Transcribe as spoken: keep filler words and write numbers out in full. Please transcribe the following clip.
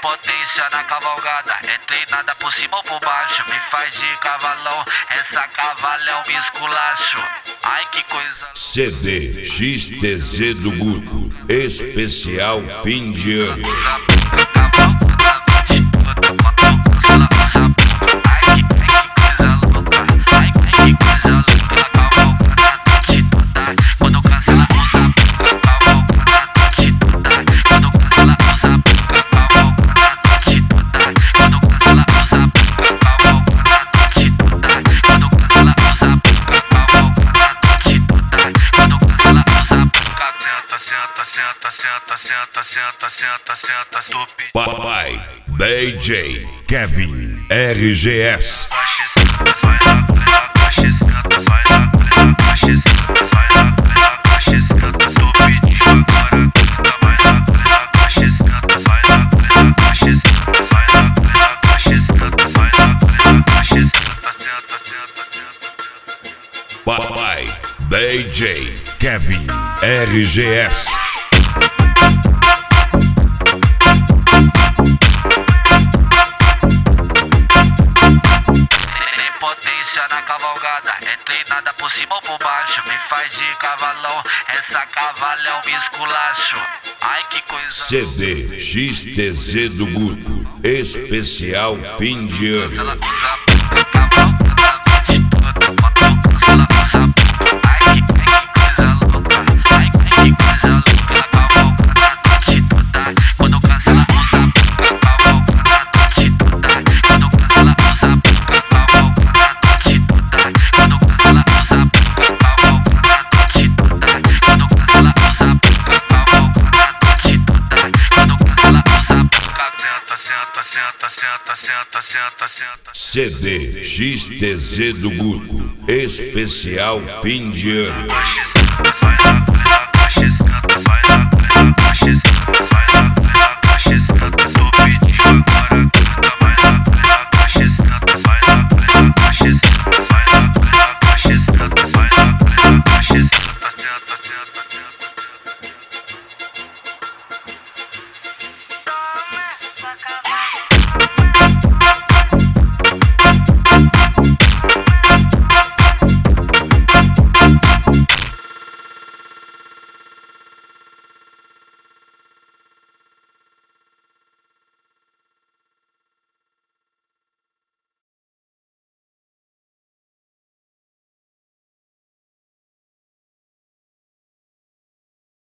Potência na cavalgada, é treinada por cima ou por baixo. Me faz de cavalão, essa cavalhão me esculacho. Ai que coisa. C D X T Z do Guto, especial fim de ano. Senta, senta, senta, senta, senta, senta, senta, Papai, D J, Kevin, R G S. Vai na colina, coxa, senta, vai na colina, coxa, senta, vai na colina, coxa, senta, estupidinho agora, grita, vai na colina, coxa, senta, vai na colina, coxa, senta, vai na colina, coxa, senta, vai na colina, coxa, senta, senta, senta, senta. Papai, D J, Kevin, R G S. Potência na cavalgada, é treinada por cima ou por baixo. Me faz de cavalão, essa cavalhão me esculacho. Ai que coisa. C D X T Z do Guto, especial fim de ano. Ela usa pouca cavalgada de toda, quando ela usa pouca. Ai que, ai que coisa louca, ai, ai que coisa louca. Cavalgada noite toda, quando cansa ela usa pouca. Cavalgada noite toda, quando cansa ela usa pouca. Senta, senta, senta, senta, senta. C D X T Z do Guto, especial fim de ano.